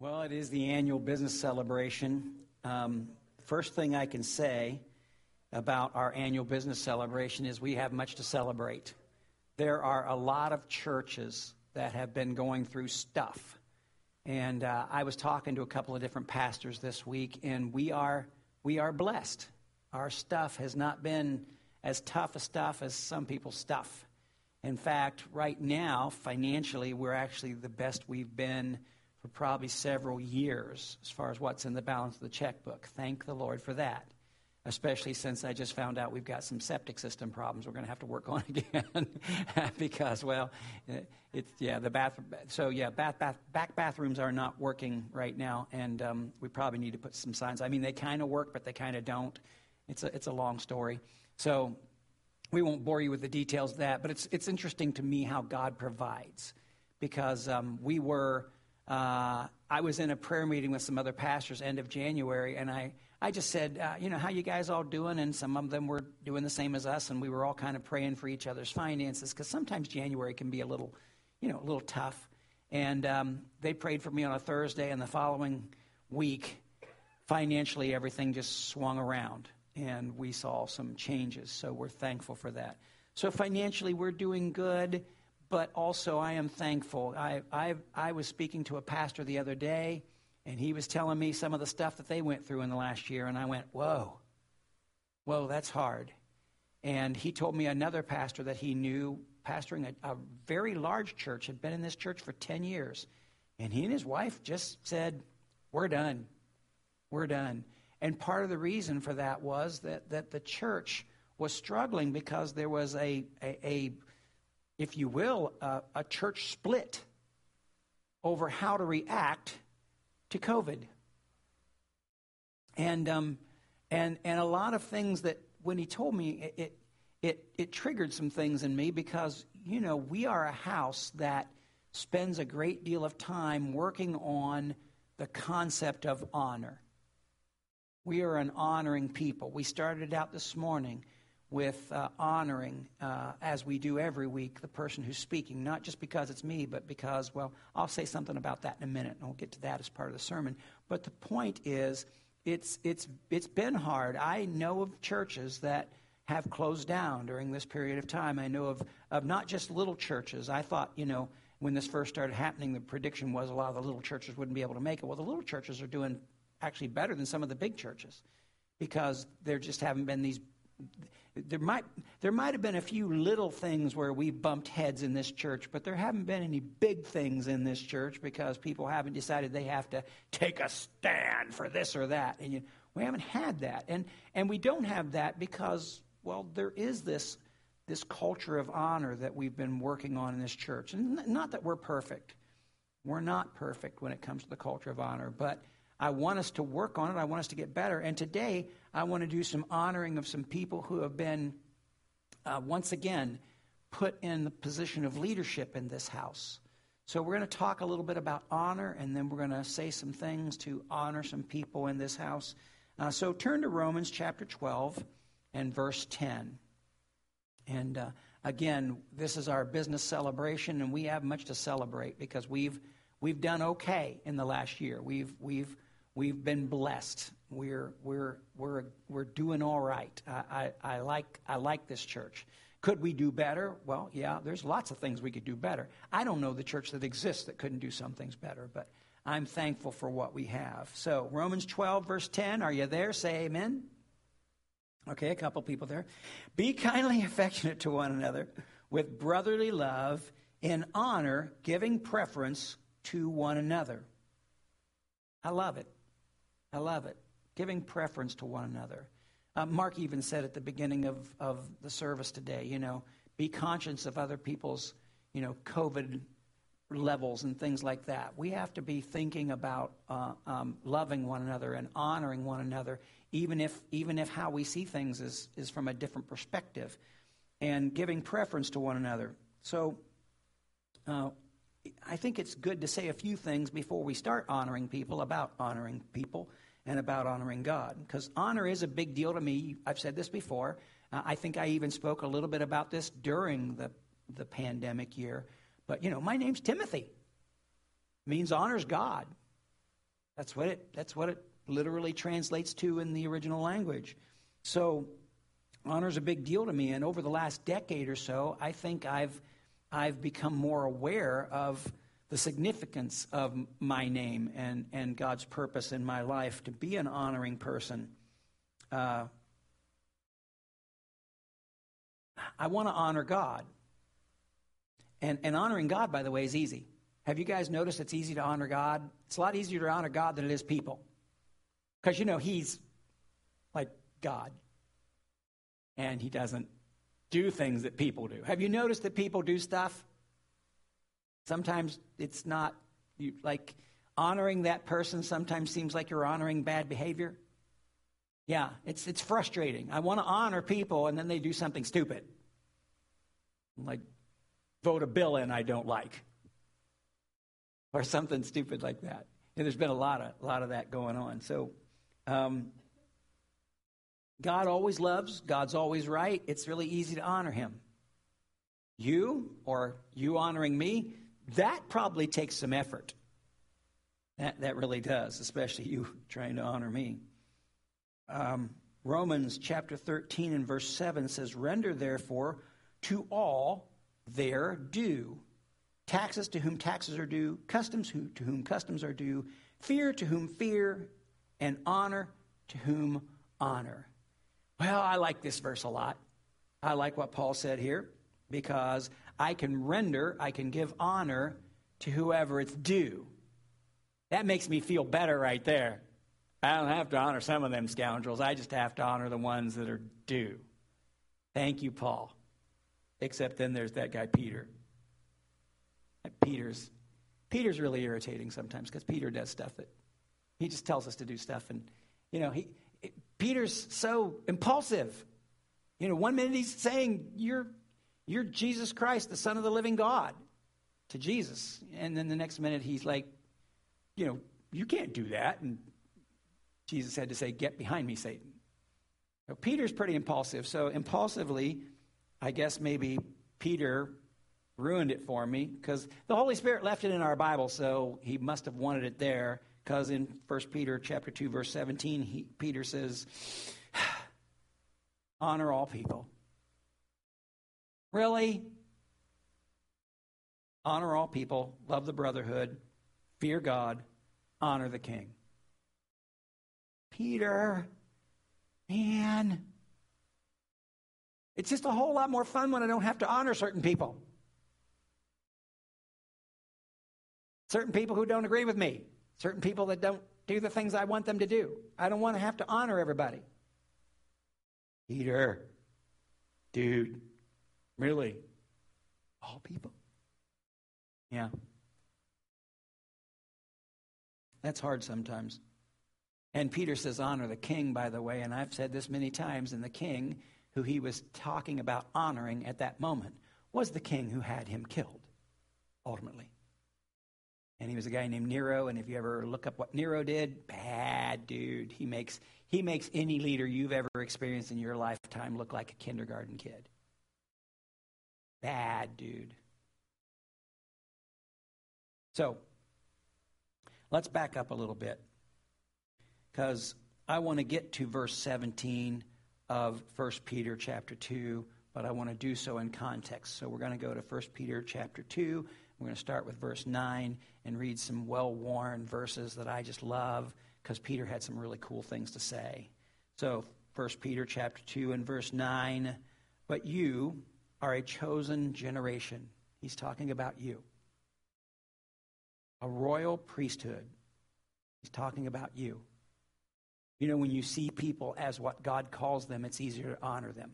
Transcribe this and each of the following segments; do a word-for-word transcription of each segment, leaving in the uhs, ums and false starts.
Well, it is the annual business celebration. Um, first thing I can say about our annual business celebration is we have much to celebrate. There are a lot of churches that have been going through stuff. And uh, I was talking to a couple of different pastors this week, and we are we are blessed. Our stuff has not been as tough a stuff as some people's stuff. In fact, right now, financially, we're actually the best we've been for probably several years as far as what's in the balance of the checkbook. Thank the Lord for that, especially since I just found out we've got some septic system problems we're going to have to work on again because, well, it's, yeah, the bathroom. So, yeah, bath, bath, back bathrooms are not working right now, and um, we probably need to put some signs. I mean, they kind of work, but they kind of don't. It's a, it's a long story. So we won't bore you with the details of that, but it's, it's interesting to me how God provides because um, we were... Uh, I was in a prayer meeting with some other pastors end of January, and I, I just said, uh, you know, how you guys all doing? And some of them were doing the same as us, and we were all kind of praying for each other's finances because sometimes January can be a little, you know, a little tough. And um, they prayed for me on a Thursday, and the following week, financially, everything just swung around, and we saw some changes, so we're thankful for that. So financially, we're doing good. But also, I am thankful. I, I I was speaking to a pastor the other day, and he was telling me some of the stuff that they went through in the last year, and I went, whoa, whoa, that's hard. And he told me another pastor that he knew, pastoring a, a very large church, had been in this church for ten years, and he and his wife just said, we're done. We're done. And part of the reason for that was that, that the church was struggling because there was a a, a if you will, uh, a church split over how to react to COVID. And um, and and a lot of things that when he told me, it, it it triggered some things in me because, you know, we are a house that spends a great deal of time working on the concept of honor. We are an honoring people. We started out this morning with uh, honoring, uh, as we do every week, the person who's speaking, not just because it's me, but because, well, I'll say something about that in a minute, and we'll get to that as part of the sermon. But the point is, it's it's it's been hard. I know of churches that have closed down during this period of time. I know of, of not just little churches. I thought, you know, when this first started happening, the prediction was a lot of the little churches wouldn't be able to make it. Well, the little churches are doing actually better than some of the big churches because there just haven't been these... There might there might have been a few little things where we bumped heads in this church, but there haven't been any big things in this church because people haven't decided they have to take a stand for this or that. And you, we haven't had that. And and we don't have that because, well, there is this this culture of honor that we've been working on in this church. And not that we're perfect. We're not perfect when it comes to the culture of honor, but I want us to work on it. I want us to get better. And today, I want to do some honoring of some people who have been, uh, once again, put in the position of leadership in this house. So we're going to talk a little bit about honor, and then we're going to say some things to honor some people in this house. Uh, so turn to Romans chapter twelve and verse ten. And uh, again, this is our business celebration, and we have much to celebrate because we've we've done okay in the last year. We've we've We've been blessed. We're we're we're we're doing all right. I, I, I like I like this church. Could we do better? Well, yeah, there's lots of things we could do better. I don't know the church that exists that couldn't do some things better, but I'm thankful for what we have. So Romans twelve, verse ten, are you there? Say amen. Okay, a couple people there. Be kindly affectionate to one another with brotherly love, in honor, giving preference to one another. I love it. I love it. Giving preference to one another. Uh, Mark even said at the beginning of, of the service today, you know, be conscious of other people's, you know, COVID levels and things like that. We have to be thinking about uh, um, loving one another and honoring one another, even if even if how we see things is, is from a different perspective, and giving preference to one another. So uh, I think it's good to say a few things before we start honoring people about honoring people and about honoring God, because honor is a big deal to me. I've said this before. Uh, I think I even spoke a little bit about this during the, the pandemic year. But, you know, my name's Timothy. It means honors God. That's what it, that's what it literally translates to in the original language. So honor is a big deal to me. And over the last decade or so, I think I've, I've become more aware of the significance of my name and, and God's purpose in my life to be an honoring person. Uh, I want to honor God. And, and honoring God, by the way, is easy. Have you guys noticed it's easy to honor God? It's a lot easier to honor God than it is people. Because, you know, he's like God. And he doesn't do things that people do. Have you noticed that people do stuff? Sometimes it's not, you, like, honoring that person sometimes seems like you're honoring bad behavior. Yeah, it's it's frustrating. I want to honor people, and then they do something stupid. Like, vote a bill in I don't like. Or something stupid like that. And there's been a lot of, a lot of that going on. So, um, God always loves. God's always right. It's really easy to honor him. You, or you honoring me, that probably takes some effort. That, that really does, especially you trying to honor me. Um, Romans chapter thirteen and verse seven says, render therefore to all their due. Taxes to whom taxes are due, customs who, to whom customs are due, fear to whom fear, and honor to whom honor. Well, I like this verse a lot. I like what Paul said here because I can render, I can give honor to whoever it's due. That makes me feel better right there. I don't have to honor some of them scoundrels. I just have to honor the ones that are due. Thank you, Paul. Except then there's that guy, Peter. Peter's Peter's really irritating sometimes because Peter does stuff that he just tells us to do stuff. And, you know, he Peter's so impulsive. You know, one minute he's saying, you're, you're Jesus Christ, the Son of the living God, to Jesus. And then the next minute he's like, you know, you can't do that. And Jesus had to say, get behind me, Satan. So Peter's pretty impulsive. So impulsively, I guess maybe Peter ruined it for me because the Holy Spirit left it in our Bible, so he must have wanted it there because in First Peter chapter two, verse seventeen, he, Peter says, honor all people. Really? Honor all people, love the brotherhood, fear God, honor the king. Peter, man, it's just a whole lot more fun when I don't have to honor certain people. Certain people who don't agree with me. Certain people that don't do the things I want them to do. I don't want to have to honor everybody. Peter, dude, really? All people? Yeah. That's hard sometimes. And Peter says, honor the king, by the way, and I've said this many times, and the king who he was talking about honoring at that moment was the king who had him killed, ultimately. And he was a guy named Nero, and if you ever look up what Nero did, bad dude. He makes he makes any leader you've ever experienced in your lifetime look like a kindergarten kid. Bad dude. So, let's back up a little bit, because I want to get to verse seventeen of First Peter chapter two, but I want to do so in context. So we're going to go to First Peter chapter two. We're going to start with verse nine and read some well-worn verses that I just love because Peter had some really cool things to say. So First Peter chapter two and verse nine, but you are a chosen generation. He's talking about you. A royal priesthood. He's talking about you. You know, when you see people as what God calls them, it's easier to honor them.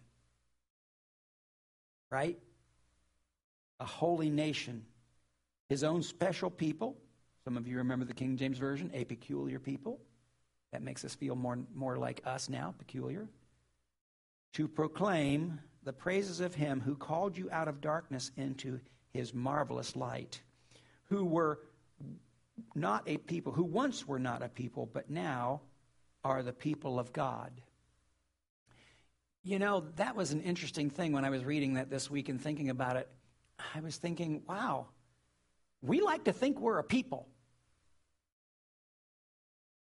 Right? A holy nation. His own special people. Some of you remember the King James Version, a peculiar people. That makes us feel more, more like us now, peculiar. To proclaim the praises of him who called you out of darkness into his marvelous light. Who were not a people, who once were not a people, but now are the people of God. You know, that was an interesting thing when I was reading that this week and thinking about it. I was thinking, wow, we like to think we're a people.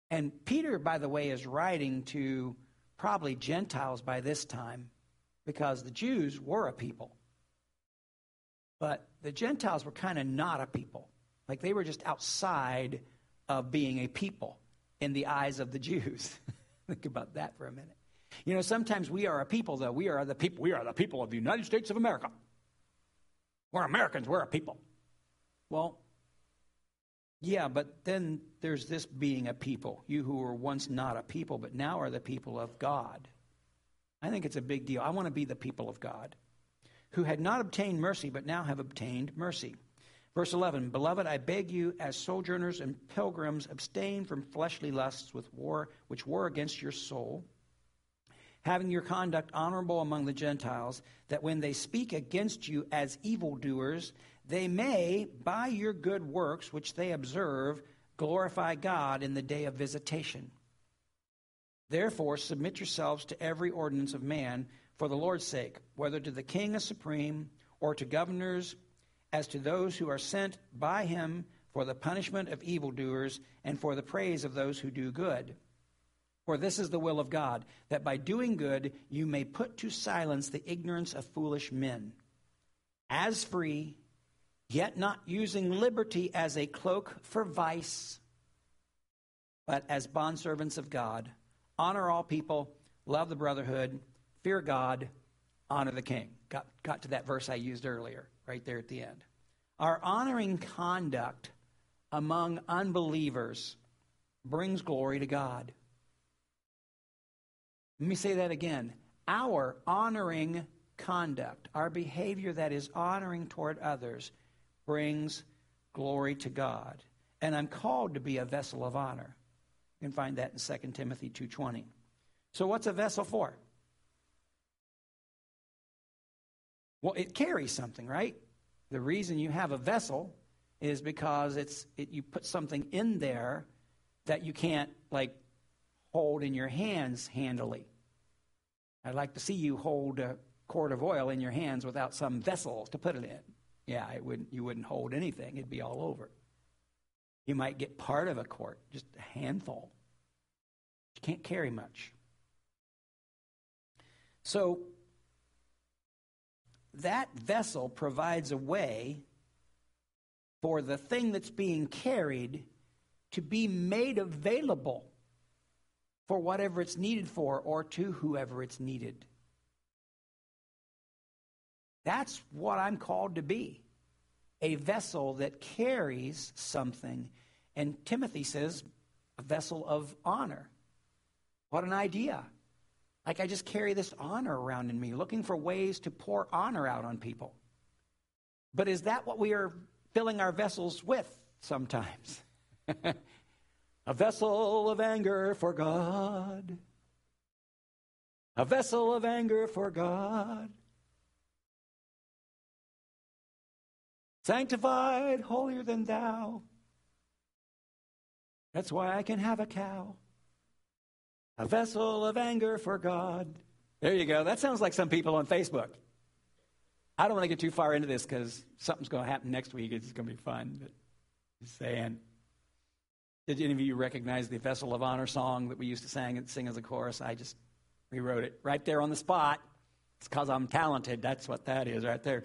And Peter, by the way, is writing to probably Gentiles by this time, because the Jews were a people. But the Gentiles were kind of not a people. Like they were just outside of being a people in the eyes of the Jews. Think about that for a minute. You know, sometimes we are a people, though. We are the people. We are the people of the United States of America. We're Americans. We're a people. Well, yeah, but then there's this being a people. You who were once not a people, but now are the people of God. I think it's a big deal. I want to be the people of God, who had not obtained mercy, but now have obtained mercy. Verse eleven, Beloved, I beg you, as sojourners and pilgrims, abstain from fleshly lusts with war, which war against your soul, having your conduct honorable among the Gentiles, that when they speak against you as evildoers, they may, by your good works which they observe, glorify God in the day of visitation. Therefore, submit yourselves to every ordinance of man for the Lord's sake, whether to the king as supreme, or to governors, as to those who are sent by him for the punishment of evildoers and for the praise of those who do good. For this is the will of God, that by doing good you may put to silence the ignorance of foolish men. As free, yet not using liberty as a cloak for vice, but as bondservants of God. Honor all people, love the brotherhood, fear God, honor the king. Got, got to that verse I used earlier, right there at the end. Our honoring conduct among unbelievers brings glory to God. Let me say that again. Our honoring conduct, our behavior that is honoring toward others, brings glory to God. And I'm called to be a vessel of honor. You can find that in Second Timothy two twenty. So what's a vessel for? Well, it carries something, right? The reason you have a vessel is because it's it, you put something in there that you can't, like, hold in your hands handily. I'd like to see you hold a quart of oil in your hands without some vessel to put it in. Yeah, it wouldn't, you wouldn't hold anything. It'd be all over. You might get part of a quart, just a handful. You can't carry much. So that vessel provides a way for the thing that's being carried to be made available for whatever it's needed for, or to whoever it's needed. That's what I'm called to be, a vessel that carries something. And Timothy says, a vessel of honor. What an idea. Like I just carry this honor around in me, looking for ways to pour honor out on people. But is that what we are filling our vessels with sometimes? A vessel of anger for God. A vessel of anger for God. Sanctified, holier than thou. That's why I can have a cow. A vessel of anger for God. There you go. That sounds like some people on Facebook. I don't want to get too far into this because something's going to happen next week. It's going to be fun. But just saying. Did any of you recognize the Vessel of Honor song that we used to sing and sing as a chorus? I just rewrote it right there on the spot. It's because I'm talented. That's what that is right there.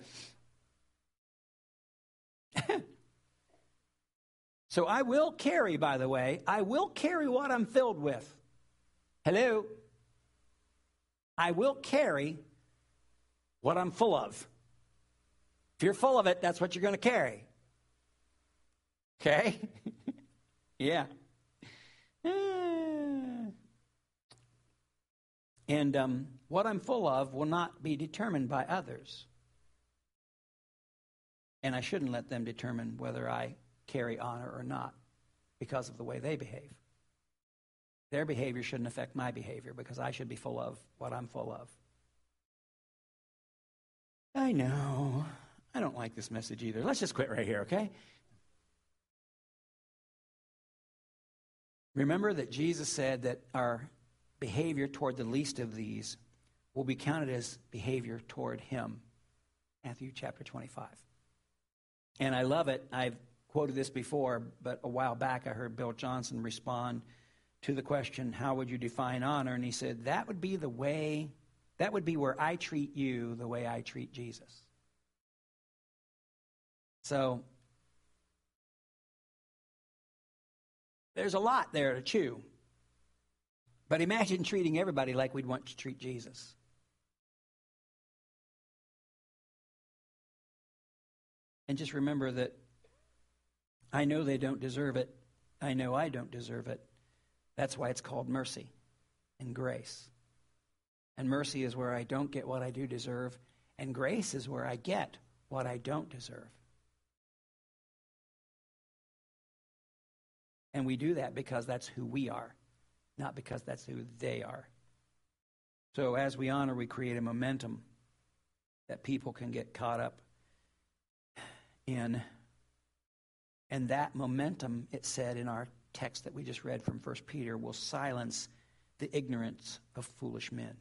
So I will carry, by the way, I will carry what I'm filled with. Hello? I will carry what I'm full of. If you're full of it, that's what you're going to carry. Okay? Yeah. And um, what I'm full of will not be determined by others. And I shouldn't let them determine whether I carry honor or not because of the way they behave. Their behavior shouldn't affect my behavior because I should be full of what I'm full of. I know. I don't like this message either. Let's just quit right here, okay? Remember that Jesus said that our behavior toward the least of these will be counted as behavior toward him. Matthew chapter twenty-five. And I love it. I've quoted this before, but a while back I heard Bill Johnson respond to the question, how would you define honor? And he said, that would be the way, that would be where I treat you the way I treat Jesus. So, there's a lot there to chew. But imagine treating everybody like we'd want to treat Jesus. And just remember that I know they don't deserve it. I know I don't deserve it. That's why it's called mercy and grace. And mercy is where I don't get what I do deserve, and grace is where I get what I don't deserve. And we do that because that's who we are, not because that's who they are. So as we honor, we create a momentum that people can get caught up in. And that momentum, it said in our text that we just read from First Peter, will silence the ignorance of foolish men.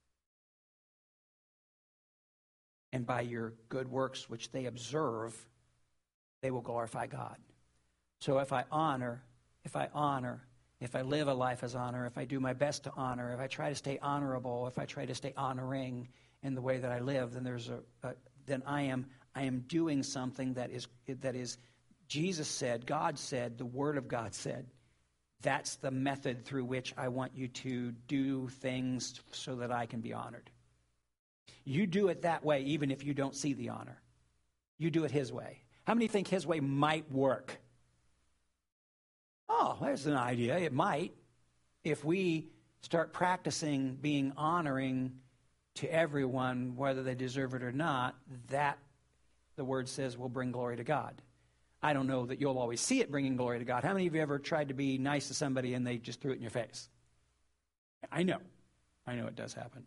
And by your good works, which they observe, they will glorify God. So if I honor, if I honor, if I live a life as honor, if I do my best to honor, if I try to stay honorable, if I try to stay honoring in the way that I live, then there's a, a then I am I am doing something that is that is Jesus said, God said, the Word of God said. That's the method through which I want you to do things so that I can be honored. You do it that way even if you don't see the honor. You do it His way. How many think His way might work? Oh, there's an idea. It might. If we start practicing being honoring to everyone, whether they deserve it or not, that, the Word says, will bring glory to God. I don't know that you'll always see it bringing glory to God. How many of you ever tried to be nice to somebody and they just threw it in your face? I know. I know it does happen.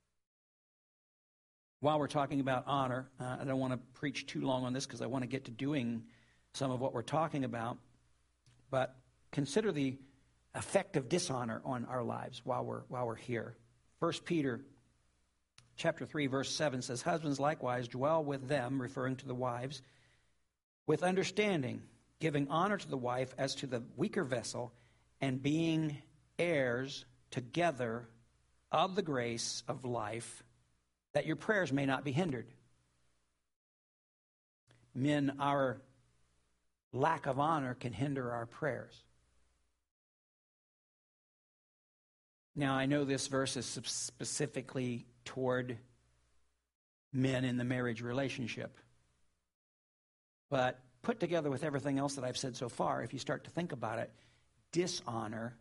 While we're talking about honor, uh, I don't want to preach too long on this because I want to get to doing some of what we're talking about, but consider the effect of dishonor on our lives while we're while we're here. First Peter chapter three, verse seven says, husbands likewise dwell with them, referring to the wives, with understanding, giving honor to the wife as to the weaker vessel, and being heirs together of the grace of life, that your prayers may not be hindered. Men, our lack of honor can hinder our prayers. Now, I know this verse is specifically toward men in the marriage relationship. But put together with everything else that I've said so far, if you start to think about it, dishonor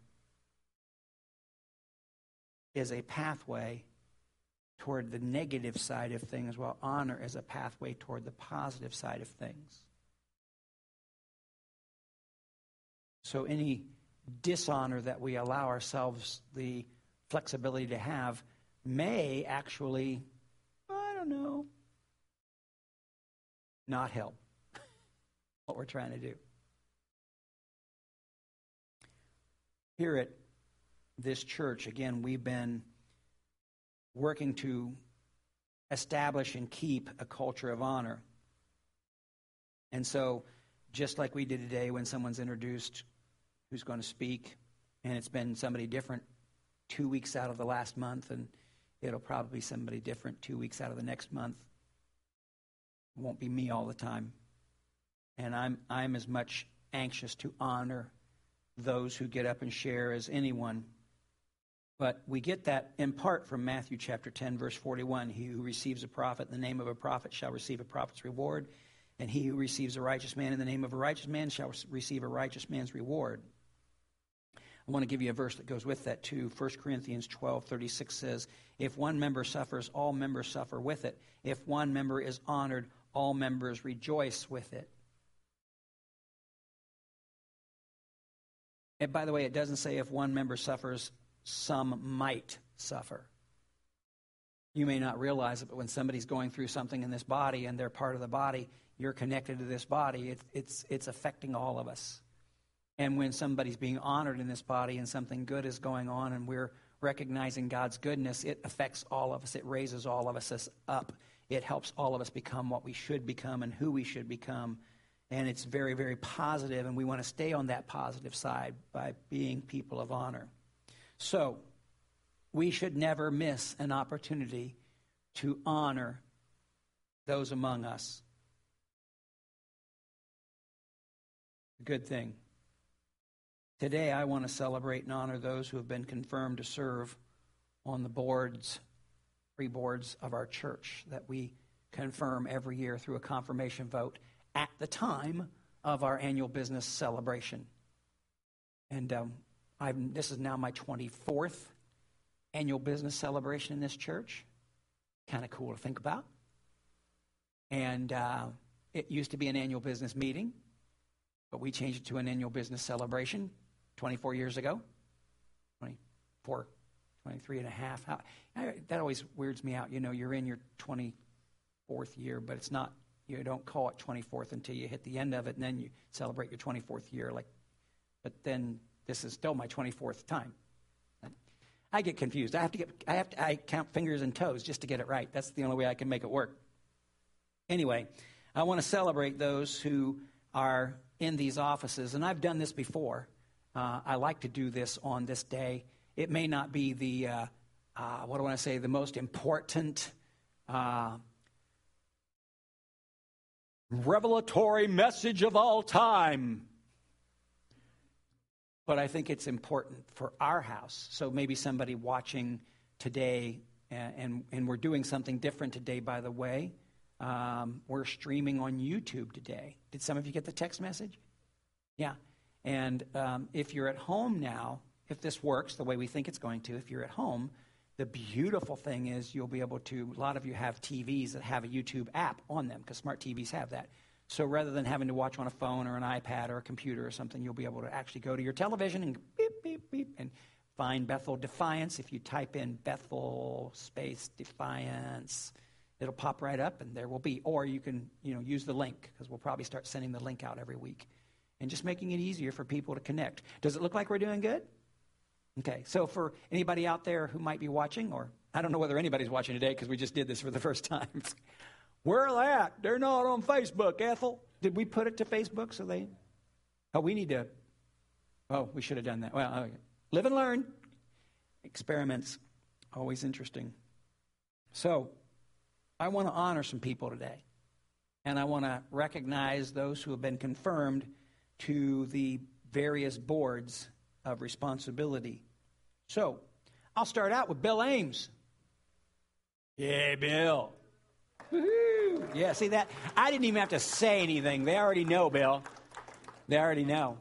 is a pathway toward the negative side of things, while honor is a pathway toward the positive side of things. So any dishonor that we allow ourselves the flexibility to have may actually, I don't know, not help what we're trying to do. Here at this church, again, we've been working to establish and keep a culture of honor. And so, just like we did today when someone's introduced who's going to speak, and it's been somebody different two weeks out of the last month, and it'll probably be somebody different two weeks out of the next month. It won't be me all the time. And I'm I'm as much anxious to honor those who get up and share as anyone. But we get that in part from Matthew chapter ten, verse forty-one. He who receives a prophet in the name of a prophet shall receive a prophet's reward, and he who receives a righteous man in the name of a righteous man shall receive a righteous man's reward. I want to give you a verse that goes with that too. First Corinthians twelve thirty-six says, if one member suffers, all members suffer with it. If one member is honored, all members rejoice with it. And by the way, it doesn't say if one member suffers, some might suffer. You may not realize it, but when somebody's going through something in this body and they're part of the body, you're connected to this body. It's it's it's affecting all of us. And when somebody's being honored in this body and something good is going on and we're recognizing God's goodness, it affects all of us. It raises all of us up. It helps all of us become what we should become and who we should become. And it's very, very positive, and we want to stay on that positive side by being people of honor. So, we should never miss an opportunity to honor those among us. Good thing. Today, I want to celebrate and honor those who have been confirmed to serve on the boards, three boards of our church that we confirm every year through a confirmation vote at the time of our annual business celebration. And um, I'm, this is now my twenty-fourth annual business celebration in this church. Kind of cool to think about. And uh, it used to be an annual business meeting, but we changed it to an annual business celebration twenty-four years ago. twenty-four, twenty-three and a half. How, I, that always weirds me out. You know, you're in your twenty-fourth year, but it's not, you don't call it twenty-fourth until you hit the end of it, and then you celebrate your twenty-fourth year. Like, but then this is still my twenty-fourth time. I get confused. I have to get, I have to, I count fingers and toes just to get it right. That's the only way I can make it work. Anyway, I want to celebrate those who are in these offices, and I've done this before. Uh, I like to do this on this day. It may not be the, uh, uh, what do I want to say, the most important uh, revelatory message of all time. But I think it's important for our house. So maybe somebody watching today, and, and, and we're doing something different today, by the way. Um, we're streaming on YouTube today. Did some of you get the text message? Yeah. And um, if you're at home now, if this works the way we think it's going to, if you're at home, the beautiful thing is you'll be able to, a lot of you have T Vs that have a YouTube app on them, because smart T Vs have that. So rather than having to watch on a phone or an iPad or a computer or something, you'll be able to actually go to your television and beep, beep, beep, and find Bethel Defiance. If you type in Bethel space Defiance, it'll pop right up, and there will be. Or you can, you know, use the link, because we'll probably start sending the link out every week. And just making it easier for people to connect. Does it look like we're doing good? Okay, so for anybody out there who might be watching, or I don't know whether anybody's watching today because we just did this for the first time. Where are they at? They're not on Facebook, Ethel. Did we put it to Facebook so they... Oh, we need to... Oh, we should have done that. Well, okay. Live and learn. Experiments. Always interesting. So, I want to honor some people today. And I want to recognize those who have been confirmed to the various boards of responsibility. So, I'll start out with Bill Ames. Yeah, Bill. Woo-hoo. Yeah, see that? I didn't even have to say anything. They already know, Bill. They already know.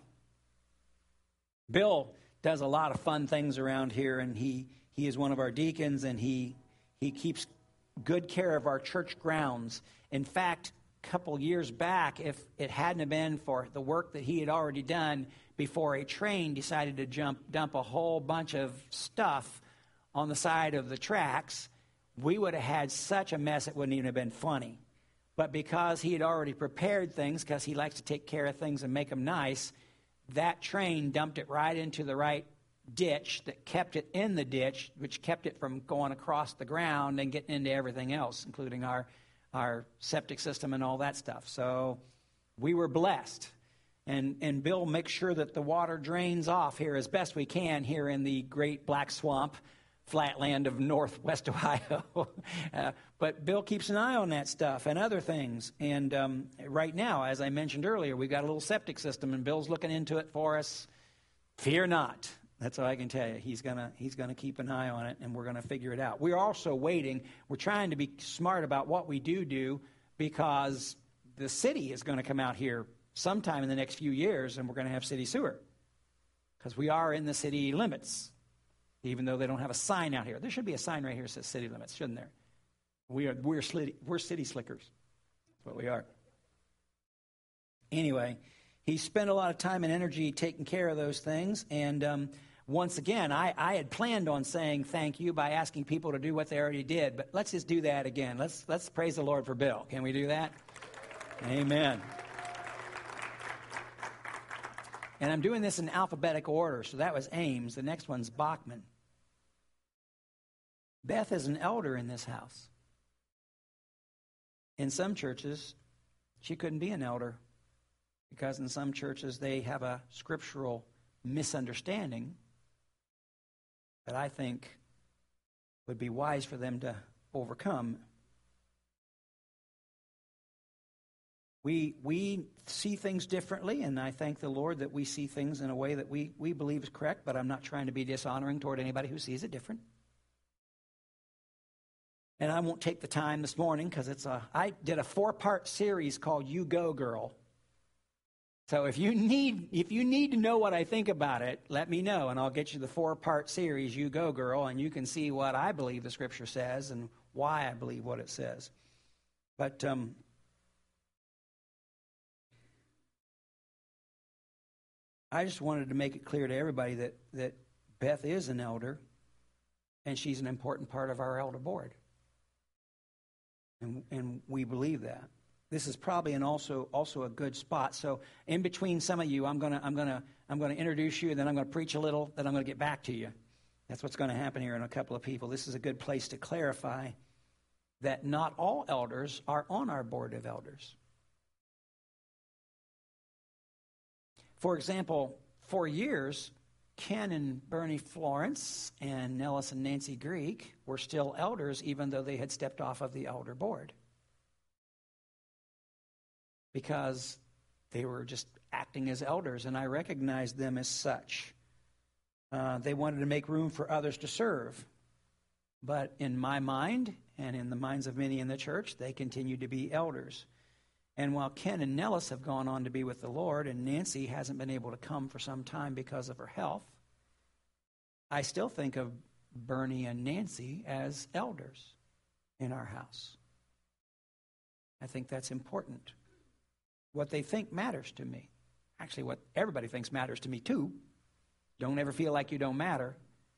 Bill does a lot of fun things around here, and he, he is one of our deacons, and he he keeps good care of our church grounds. In fact, a couple years back, if it hadn't have been for the work that he had already done before a train decided to jump dump a whole bunch of stuff on the side of the tracks, we would have had such a mess it wouldn't even have been funny. But because he had already prepared things, because he likes to take care of things and make them nice, that train dumped it right into the right ditch that kept it in the ditch, which kept it from going across the ground and getting into everything else, including our, our septic system and all that stuff. So we were blessed. And, and Bill makes sure that the water drains off here as best we can here in the Great Black Swamp flatland of northwest Ohio. uh, but Bill keeps an eye on that stuff and other things. And um, right now, as I mentioned earlier, we've got a little septic system, and Bill's looking into it for us. Fear not. That's all I can tell you. He's gonna he's gonna keep an eye on it, and we're gonna figure it out. We're also waiting. We're trying to be smart about what we do do, because the city is going to come out here sometime in the next few years, and we're going to have city sewer, because we are in the city limits. Even though they don't have a sign out here. There should be a sign right here that says city limits, shouldn't there? We are, we're, slitty, we're city slickers. That's what we are. Anyway, he spent a lot of time and energy taking care of those things. And um, once again, I, I had planned on saying thank you by asking people to do what they already did. But let's just do that again. Let's, let's praise the Lord for Bill. Can we do that? Amen. And I'm doing this in alphabetical order. So that was Ames. The next one's Bachman. Beth is an elder in this house. In some churches, she couldn't be an elder because in some churches they have a scriptural misunderstanding that I think would be wise for them to overcome. We we see things differently, and I thank the Lord that we see things in a way that we, we believe is correct, but I'm not trying to be dishonoring toward anybody who sees it different. And I won't take the time this morning because it's a I did a four-part series called You Go Girl. So if you need if you need to know what I think about it, let me know, and I'll get you the four-part series, You Go Girl, and you can see what I believe the Scripture says and why I believe what it says. But um, I just wanted to make it clear to everybody that, that Beth is an elder, and she's an important part of our elder board. And, and we believe that. This is probably an also also a good spot. So in between some of you, I'm gonna I'm gonna I'm gonna introduce you, and then I'm gonna preach a little, then I'm gonna get back to you. That's what's going to happen here in a couple of people. This is a good place to clarify that not all elders are on our board of elders. For example, for years, Ken and Bernie Florence and Nellis and Nancy Greek were still elders, even though they had stepped off of the elder board, because they were just acting as elders, and I recognized them as such. Uh, they wanted to make room for others to serve. But in my mind, and in the minds of many in the church, they continue to be elders. And while Ken and Nellis have gone on to be with the Lord, and Nancy hasn't been able to come for some time because of her health, I still think of Bernie and Nancy as elders in our house. I think that's important. What they think matters to me. Actually, what everybody thinks matters to me too. Don't ever feel like you don't matter.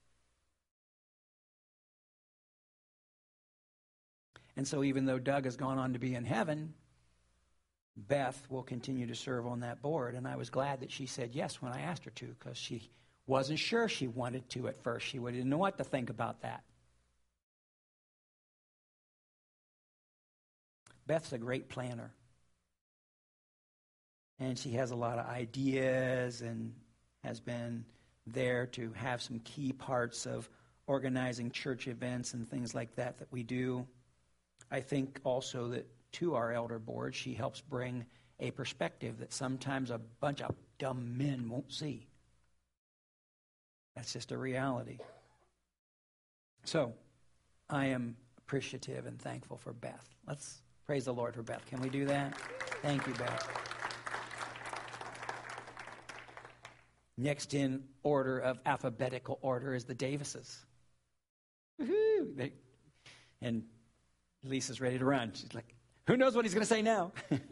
And so even though Doug has gone on to be in heaven, Beth will continue to serve on that board. And I was glad that she said yes when I asked her to, because she wasn't sure she wanted to at first. She didn't know what to think about that. Beth's a great planner. And she has a lot of ideas and has been there to have some key parts of organizing church events and things like that that we do. I think also that to our elder board, she helps bring a perspective that sometimes a bunch of dumb men won't see. That's just a reality. So, I am appreciative and thankful for Beth. Let's praise the Lord for Beth. Can we do that? Thank you, Beth. Next in order of alphabetical order is the Davises. Woohoo! They, and Lisa's ready to run. She's like, who knows what he's going to say now?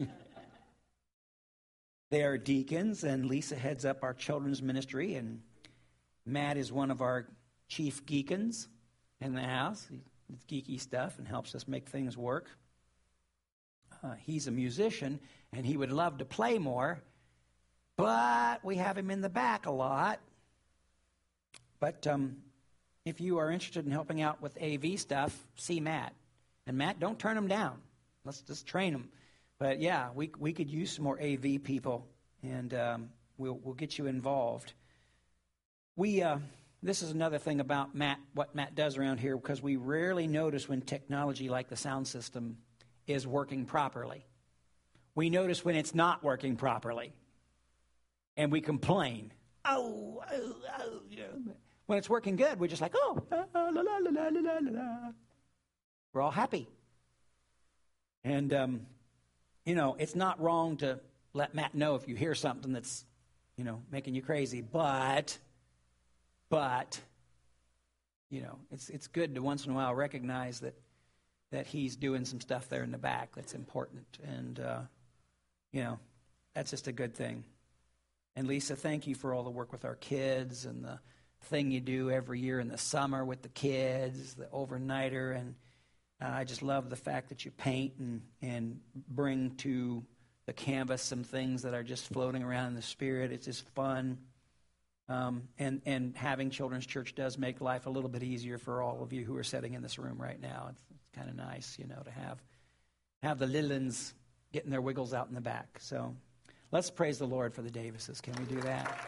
They are deacons, and Lisa heads up our children's ministry, and Matt is one of our chief geekins in the house. It's geeky stuff and helps us make things work. Uh, he's a musician, and he would love to play more, but we have him in the back a lot. But um, if you are interested in helping out with A V stuff, see Matt. And Matt, don't turn him down. Let's just train him. But yeah, we we could use some more A V people, and um, we'll we'll get you involved. We uh, this is another thing about Matt, what Matt does around here, because we rarely notice when technology like the sound system is working properly. We notice when it's not working properly, and we complain. Oh, oh, oh. When it's working good, we're just like, oh, la, la, la, la, la, la, la. We're all happy. And, um, you know, it's not wrong to let Matt know if you hear something that's, you know, making you crazy. But, but, you know, it's it's good to once in a while recognize that that he's doing some stuff there in the back that's important. And, uh, you know, that's just a good thing. And, Lisa, thank you for all the work with our kids and the thing you do every year in the summer with the kids, the overnighter, and Uh, I just love the fact that you paint and, and bring to the canvas some things that are just floating around in the spirit. It's just fun. Um, and, and having children's church does make life a little bit easier for all of you who are sitting in this room right now. It's, it's kind of nice, you know, to have have the little ones getting their wiggles out in the back. So Let's praise the Lord for the Davises. Can we do that?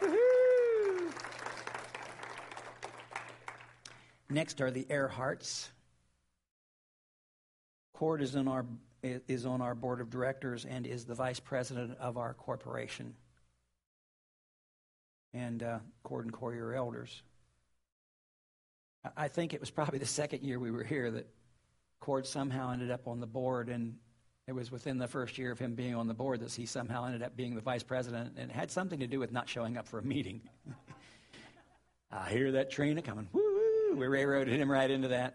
Next are the Earharts. Cord is on our is on our board of directors and is the vice president of our corporation. And uh, Cord and Corey are elders. I think it was probably the second year we were here that Cord somehow ended up on the board, and it was within the first year of him being on the board that he somehow ended up being the vice president, and it had something to do with not showing up for a meeting. I hear that train coming. Woo! We railroaded him right into that.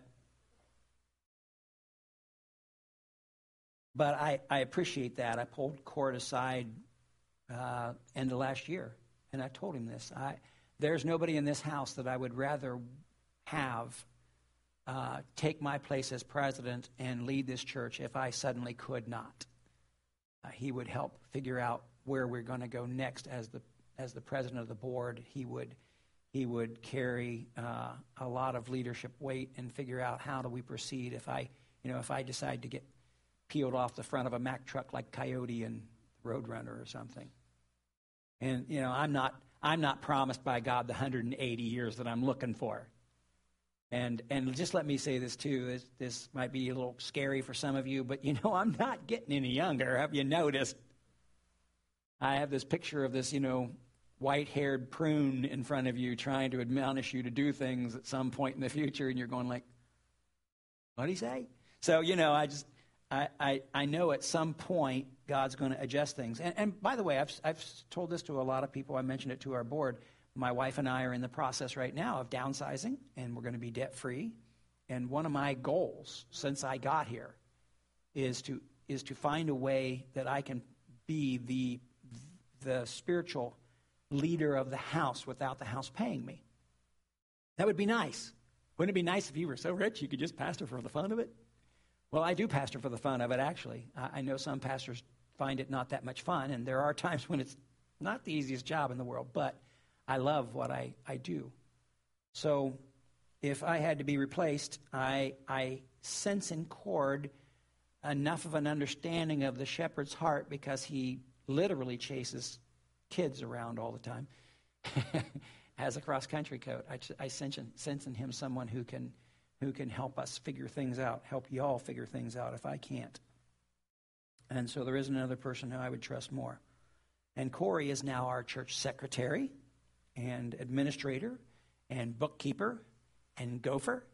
But I, I appreciate that. I pulled Cord aside uh, end of last year, and I told him this. I, there's nobody in this house that I would rather have uh, take my place as president and lead this church if I suddenly could not. Uh, he would help figure out where we're going to go next as the as the president of the board. He would he would carry uh, a lot of leadership weight and figure out how do we proceed if I you know if I decide to get peeled off the front of a Mack truck like Coyote and Roadrunner or something. And you know I'm not I'm not promised by God the one hundred eighty years that I'm looking for. And and just let me say this too. This, this might be a little scary for some of you, but you know I'm not getting any younger. Have you noticed? I have this picture of this, you know, white-haired prune in front of you trying to admonish you to do things at some point in the future, and you're going like, what'd he say? So, you know, I just, I, I, I know at some point God's going to adjust things. And, and by the way, I've, I've told this to a lot of people. I mentioned it to our board. My wife and I are in the process right now of downsizing, and we're going to be debt-free. And one of my goals since I got here is to is to find a way that I can be the the spiritual leader of the house without the house paying me. That would be nice. Wouldn't it be nice if you were so rich you could just pastor for the fun of it? Well, I do pastor for the fun of it, actually. I, I know some pastors find it not that much fun, and there are times when it's not the easiest job in the world, but I love what I, I do. So if I had to be replaced, I, I sense in Cord enough of an understanding of the shepherd's heart because he literally chases kids around all the time. Has a cross-country coat. I, I sense, in, sense in him someone who can who can help us figure things out, help y'all figure things out if I can't. And so there is another person who I would trust more. And Corey is now our church secretary and administrator and bookkeeper and gopher.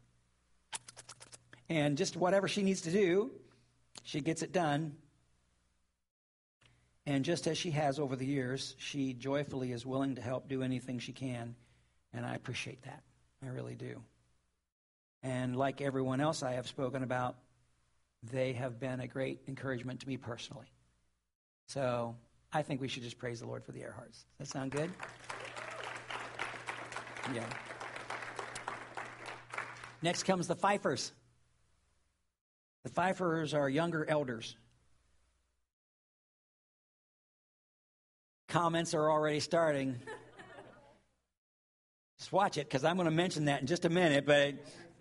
And just whatever she needs to do, she gets it done. And just as she has over the years, she joyfully is willing to help do anything she can. And I appreciate that. I really do. And like everyone else I have spoken about, they have been a great encouragement to me personally. So I think we should just praise the Lord for the Earharts. Does that sound good? Yeah. Next comes the Pfeiffers. The Pfeiffers are younger elders. Comments are already starting. Just watch it, because I'm going to mention that in just a minute, but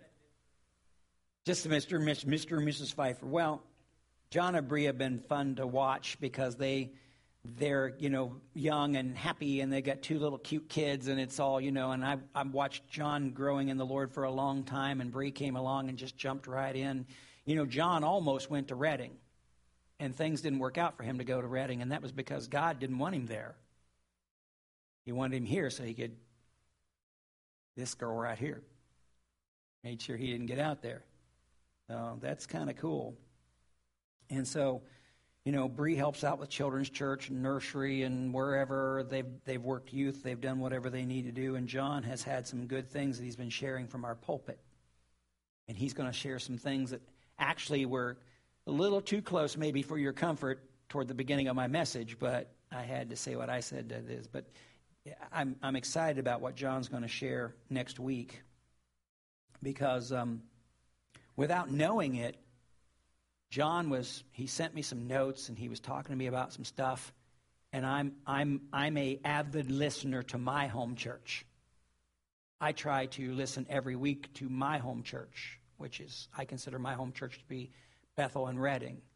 just Mister and Mister and Missus Pfeiffer. Well, John and Bree have been fun to watch because they, they're, you know, young and happy, and they got two little cute kids, and it's all, you know, and I, I've watched John growing in the Lord for a long time, and Bree came along and just jumped right in. You know, John almost went to Redding, and things didn't work out for him to go to Redding, and that was because God didn't want him there. He wanted him here so he could, this girl right here, made sure he didn't get out there. So that's kind of cool. And so, you know, Bree helps out with children's church and nursery and wherever they've they've worked youth, they've done whatever they need to do. And John has had some good things that he's been sharing from our pulpit. And he's going to share some things that actually were a little too close maybe for your comfort toward the beginning of my message, but I had to say what I said to this. But I'm I'm excited about what John's going to share next week because um, without knowing it, John was, he sent me some notes and he was talking to me about some stuff, and I'm I'm I'm a avid listener to my home church. I try to listen every week to my home church, which is, I consider my home church to be Bethel and Redding.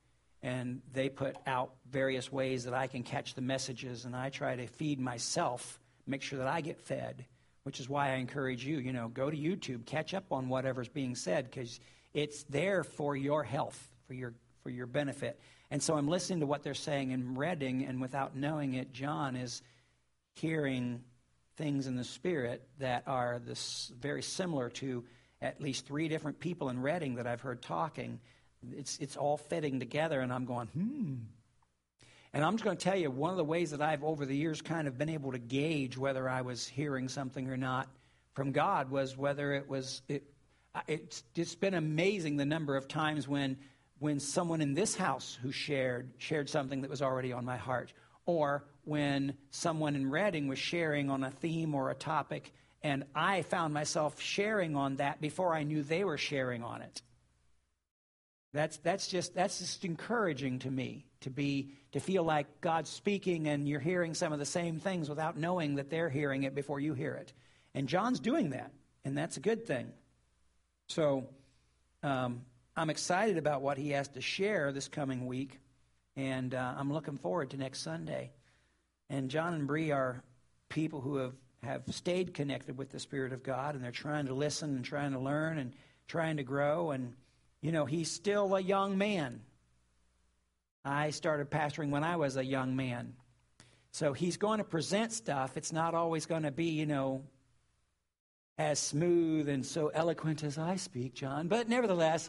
and they put out various ways that I can catch the messages, and I try to feed myself, make sure that I get fed, which is why I encourage you, you know, go to YouTube, catch up on whatever's being said, because it's there for your health, for your for your benefit. And so I'm listening to what they're saying in Redding, and without knowing it, John is hearing things in the Spirit that are this very similar to at least three different people in Redding that I've heard talking. It's it's all fitting together, and I'm going, hmm. And I'm just going to tell you, one of the ways that I've, over the years, kind of been able to gauge whether I was hearing something or not from God was whether it was, it, it's just been amazing the number of times when when someone in this house who shared, shared something that was already on my heart, or when someone in Redding was sharing on a theme or a topic, and I found myself sharing on that before I knew they were sharing on it. That's that's just that's just encouraging to me to be to feel like God's speaking and you're hearing some of the same things without knowing that they're hearing it before you hear it. And John's doing that, and that's a good thing. So um, I'm excited about what he has to share this coming week, and uh, I'm looking forward to next Sunday. And John and Bree are people who have, have stayed connected with the Spirit of God, and they're trying to listen and trying to learn and trying to grow. And, you know, he's still a young man. I started pastoring when I was a young man. So he's going to present stuff. It's not always going to be, you know, as smooth and so eloquent as I speak, John. But nevertheless,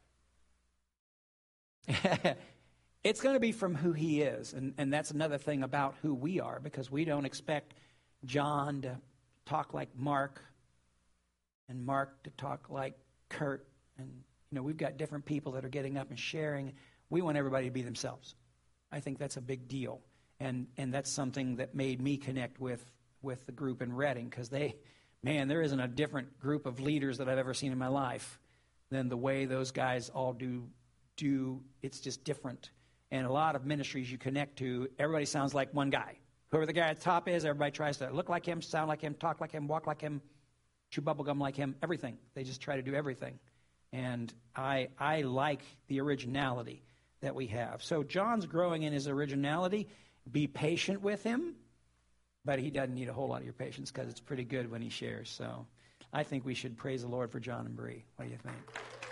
it's going to be from who he is. And, and that's another thing about who we are, because we don't expect John to talk like Mark and Mark to talk like Kurt. And, you know, we've got different people that are getting up and sharing. We want everybody to be themselves. I think that's a big deal. And and that's something that made me connect with, with the group in Redding, because they, man, there isn't a different group of leaders that I've ever seen in my life than the way those guys all do. do It's just different. And a lot of ministries you connect to, everybody sounds like one guy. Whoever the guy at the top is, everybody tries to look like him, sound like him, talk like him, walk like him, chew bubble gum like him, everything. They just try to do everything. And I I like the originality that we have. So John's growing in his originality. Be patient with him, but he doesn't need a whole lot of your patience, because it's pretty good when he shares. So I think we should praise the Lord for John and Bree. What do you think?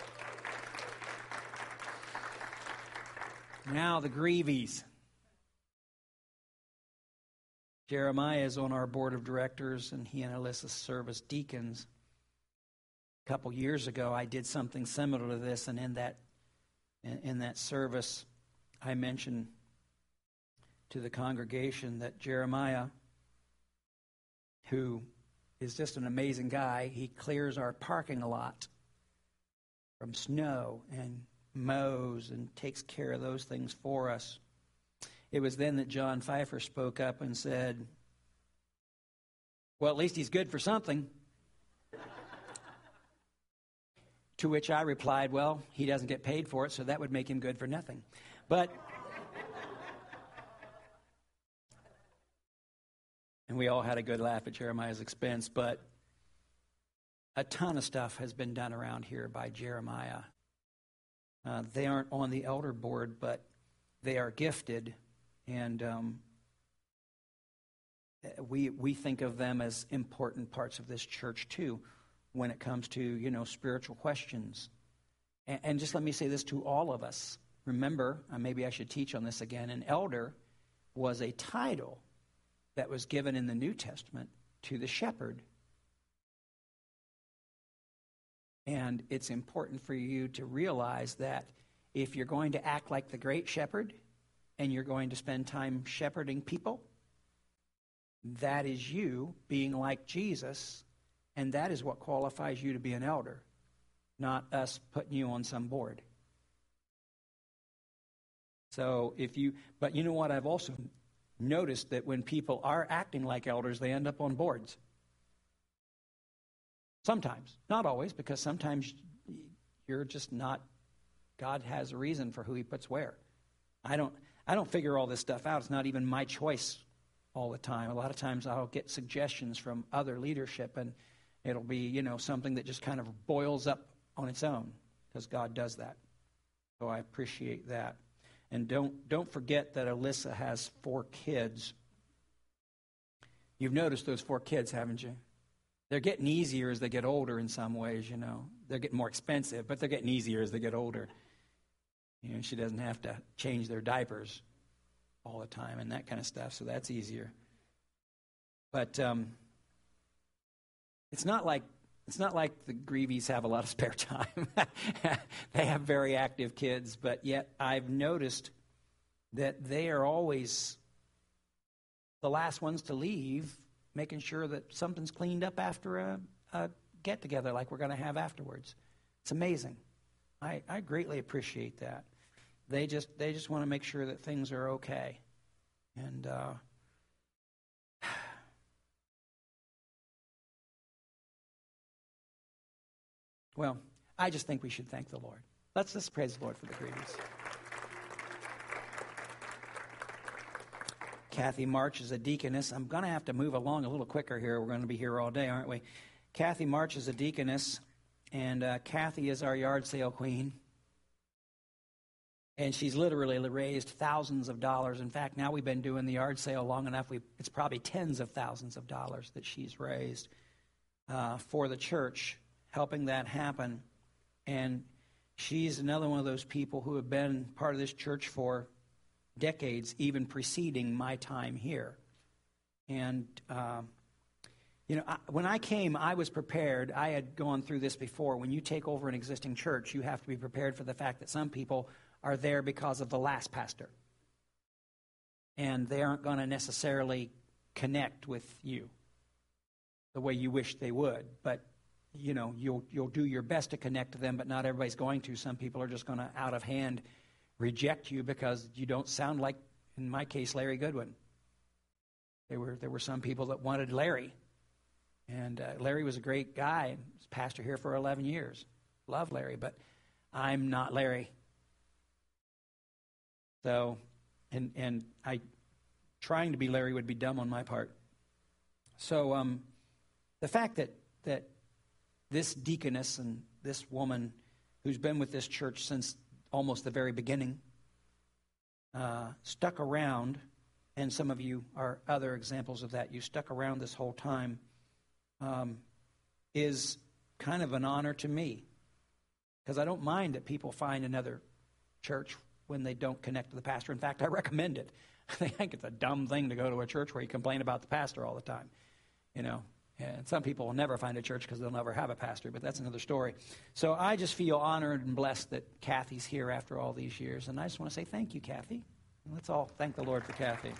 Now the Greavies. Jeremiah is on our board of directors, and he and Alyssa serve as deacons. A couple years ago, I did something similar to this, and in that in, in that service, I mentioned to the congregation that Jeremiah, who is just an amazing guy, he clears our parking lot from snow and mows and takes care of those things for us. It was then that John Pfeiffer spoke up and said, well, at least he's good for something. To which I replied, well, he doesn't get paid for it, so that would make him good for nothing. But, and we all had a good laugh at Jeremiah's expense, but a ton of stuff has been done around here by Jeremiah. Uh, they aren't on the elder board, but they are gifted, and um, we we think of them as important parts of this church too, when it comes to, you know, spiritual questions. And, and just let me say this to all of us. Remember, uh, maybe I should teach on this again, an elder was a title that was given in the New Testament to the shepherd. And it's important for you to realize that if you're going to act like the great shepherd and you're going to spend time shepherding people, that is you being like Jesus, and that is what qualifies you to be an elder, not us putting you on some board. So if you, but you know what, I've also noticed that when people are acting like elders, they end up on boards. Sometimes, not always, because sometimes you're just not, God has a reason for who he puts where. I don't I don't figure all this stuff out. It's not even my choice all the time. A lot of times I'll get suggestions from other leadership, and it'll be, you know, something that just kind of boils up on its own, because God does that. So I appreciate that. And don't don't forget that Alyssa has four kids. You've noticed those four kids, haven't you? They're getting easier as they get older in some ways, you know. They're getting more expensive, but they're getting easier as they get older. You know, she doesn't have to change their diapers all the time and that kind of stuff, so that's easier. But um, it's not like it's not like the Greavies have a lot of spare time. They have very active kids, but yet I've noticed that they are always the last ones to leave, making sure that something's cleaned up after a, a get-together like we're going to have afterwards. It's amazing. I, I greatly appreciate that. They just they just want to make sure that things are okay. And uh, well, I just think we should thank the Lord. Let's just praise the Lord for the Greavies. Kathy March is a deaconess. I'm going to have to move along a little quicker here. We're going to be here all day, aren't we? Kathy March is a deaconess, and uh, Kathy is our yard sale queen. And she's literally raised thousands of dollars. In fact, now we've been doing the yard sale long enough, we, it's probably tens of thousands of dollars that she's raised uh, for the church, helping that happen. And she's another one of those people who have been part of this church for decades, even preceding my time here. And, uh, you know, I, when I came, I was prepared. I had gone through this before. When you take over an existing church, you have to be prepared for the fact that some people are there because of the last pastor. And they aren't going to necessarily connect with you the way you wish they would. But, you know, you'll you'll do your best to connect to them, but not everybody's going to. Some people are just going to, out of hand, reject you because you don't sound like, in my case, Larry Goodwin. There were there were some people that wanted Larry. And uh, Larry was a great guy. He was pastor here for eleven years. Love Larry, but I'm not Larry. So, and and I, trying to be Larry would be dumb on my part. So, um, the fact that that this deaconess and this woman who's been with this church since almost the very beginning uh, stuck around, and some of you are other examples of that. You stuck around this whole time, um, is kind of an honor to me, because I don't mind that people find another church when they don't connect to the pastor. In fact, I recommend it. I think it's a dumb thing to go to a church where you complain about the pastor all the time. You know, and some people will never find a church because they'll never have a pastor, but that's another story. So I just feel honored and blessed that Kathy's here after all these years, and I just want to say thank you, Kathy. And let's all thank the Lord for Kathy.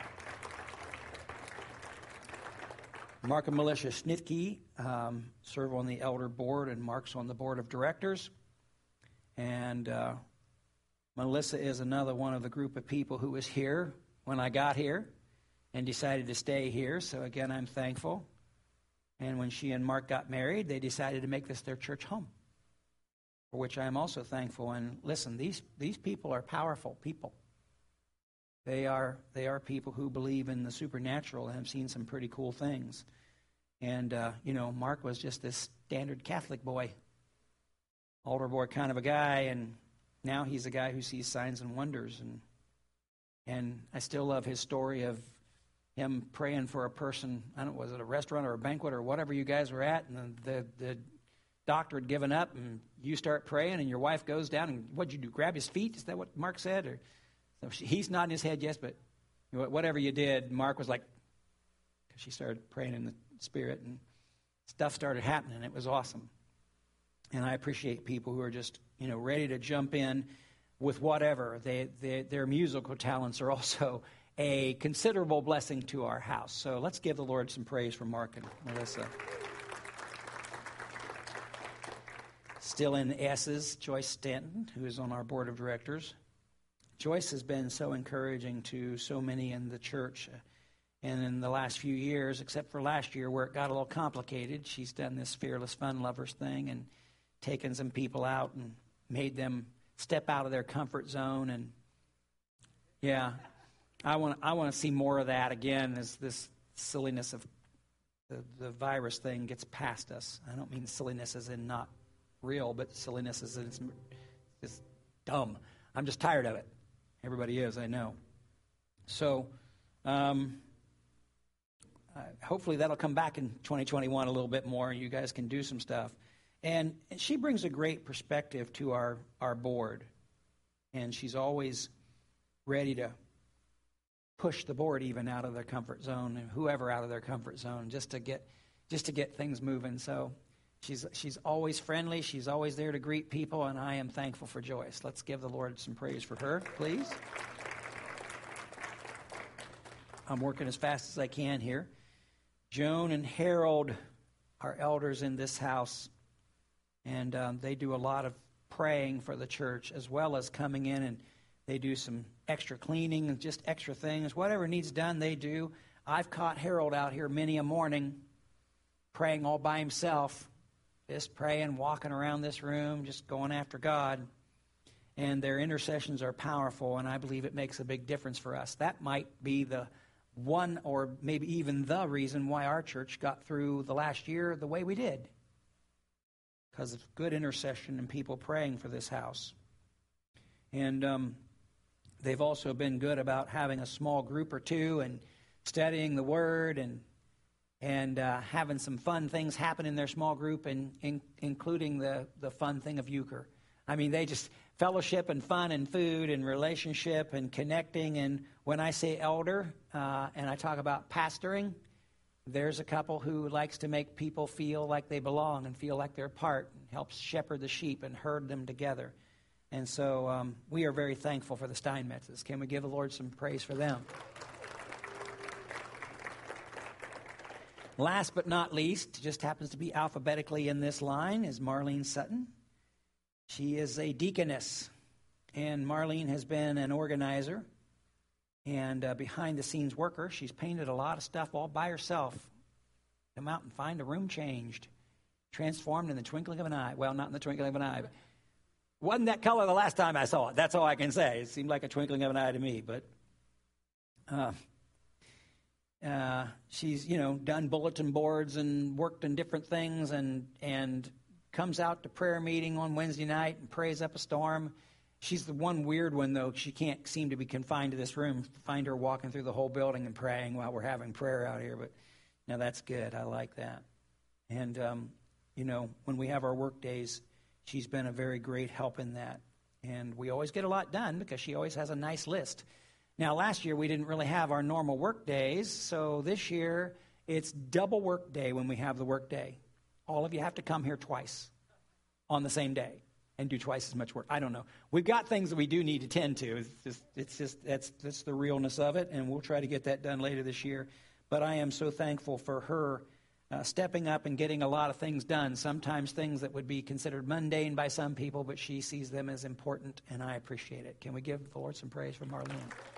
Mark and Melissa Schnitke um, serve on the elder board, and Mark's on the board of directors. And uh, Melissa is another one of the group of people who was here when I got here and decided to stay here. So again, I'm thankful. And when she and Mark got married, they decided to make this their church home, for which I am also thankful. And listen, these these people are powerful people. They are they are people who believe in the supernatural and have seen some pretty cool things. And uh, you know, Mark was just this standard Catholic boy, altar boy kind of a guy, and now he's a guy who sees signs and wonders. And and I still love his story of him praying for a person. I don't know, was it a restaurant or a banquet or whatever you guys were at, and the, the the doctor had given up, and you start praying, and your wife goes down, and what'd you do, grab his feet? Is that what Mark said? Or so she, he's nodding his head yes, but whatever you did, Mark was like, because she started praying in the Spirit, and stuff started happening. It was awesome. And I appreciate people who are just, you know, ready to jump in with whatever. They, they their musical talents are also a considerable blessing to our house. So let's give the Lord some praise for Mark and Melissa. Still in S's, Joyce Stanton, who is on our board of directors. Joyce has been so encouraging to so many in the church. And in the last few years, except for last year where it got a little complicated, she's done this Fearless Fun Lovers thing and taken some people out and made them step out of their comfort zone. And yeah, I want I want to see more of that again as this silliness of the, the virus thing gets past us. I don't mean silliness as in not real, but silliness as in it's, it's dumb. I'm just tired of it. Everybody is, I know. So um, uh, hopefully that'll come back in twenty twenty-one a little bit more, and you guys can do some stuff. And, and she brings a great perspective to our, our board. And she's always ready to push the board even out of their comfort zone, and whoever out of their comfort zone, just to get just to get things moving. So she's she's always friendly. She's always there to greet people, and I am thankful for Joyce. Let's give the Lord some praise for her, please. I'm working as fast as I can here. Joan and Harold are elders in this house, and um, they do a lot of praying for the church, as well as coming in, and they do some extra cleaning and just extra things. Whatever needs done, they do. I've caught Harold out here many a morning praying all by himself, just praying, walking around this room, just going after God. And their intercessions are powerful, and I believe it makes a big difference for us. That might be the one, or maybe even the reason why our church got through the last year the way we did, because of good intercession and people praying for this house. And um, they've also been good about having a small group or two and studying the Word, and and uh, having some fun things happen in their small group, and in, including the, the fun thing of euchre. I mean, they just fellowship and fun and food and relationship and connecting. And when I say elder uh, and I talk about pastoring, there's a couple who likes to make people feel like they belong and feel like they're part, and helps shepherd the sheep and herd them together. And so um, we are very thankful for the Steinmetzes. Can we give the Lord some praise for them? Last but not least, just happens to be alphabetically in this line, is Marlene Sutton. She is a deaconess, and Marlene has been an organizer and a behind-the-scenes worker. She's painted a lot of stuff all by herself. Come out and find a room changed, transformed in the twinkling of an eye. Well, not in the twinkling of an eye, but wasn't that color the last time I saw it. That's all I can say. It seemed like a twinkling of an eye to me, but uh, uh, she's, you know, done bulletin boards and worked in different things, and and comes out to prayer meeting on Wednesday night and prays up a storm. She's the one weird one, though. She can't seem to be confined to this room. Find her walking through the whole building and praying while we're having prayer out here. But now that's good. I like that. And, um, you know, when we have our work days, she's been a very great help in that. And we always get a lot done because she always has a nice list. Now, last year we didn't really have our normal work days. So this year it's double work day when we have the work day. All of you have to come here twice on the same day and do twice as much work. I don't know. We've got things that we do need to tend to. It's just, it's just that's, that's the realness of it, and we'll try to get that done later this year. But I am so thankful for her uh, stepping up and getting a lot of things done, sometimes things that would be considered mundane by some people, but she sees them as important, and I appreciate it. Can we give the Lord some praise for Marlene?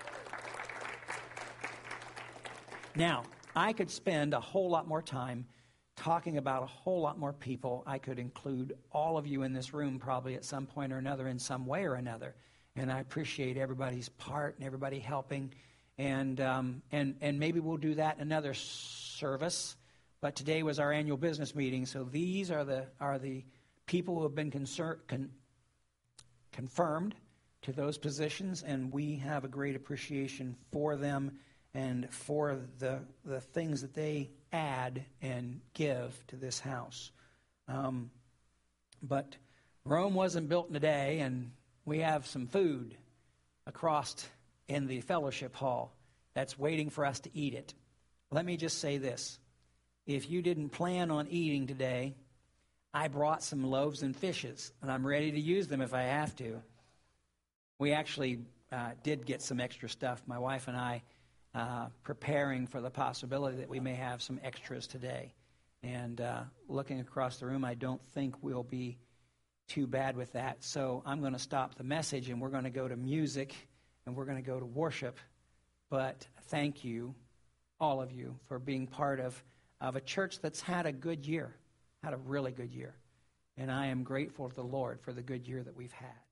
Now, I could spend a whole lot more time talking about a whole lot more people. I could include all of you in this room probably at some point or another in some way or another. And I appreciate everybody's part and everybody helping. And um, and and maybe we'll do that in another service. But today was our annual business meeting, so these are the are the people who have been concern, con, confirmed to those positions, and we have a great appreciation for them and for the the things that they add and give to this house. Um, but Rome wasn't built in a day, and we have some food across in the fellowship hall that's waiting for us to eat it. Let me just say this. If you didn't plan on eating today, I brought some loaves and fishes, and I'm ready to use them if I have to. We actually uh, did get some extra stuff, my wife and I, Uh, preparing for the possibility that we may have some extras today. And uh, looking across the room, I don't think we'll be too bad with that. So I'm going to stop the message, and we're going to go to music, and we're going to go to worship. But thank you, all of you, for being part of, of a church that's had a good year, had a really good year. And I am grateful to the Lord for the good year that we've had.